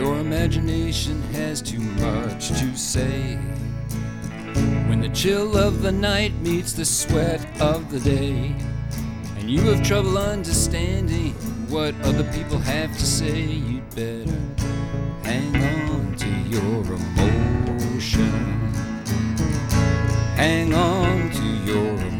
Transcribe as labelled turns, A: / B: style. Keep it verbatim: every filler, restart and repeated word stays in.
A: Your imagination has too much to say. When the chill of the night meets the sweat of the day, and you have trouble understanding what other people have to say, you'd better hang on to your emotion. Hang on to your emotion.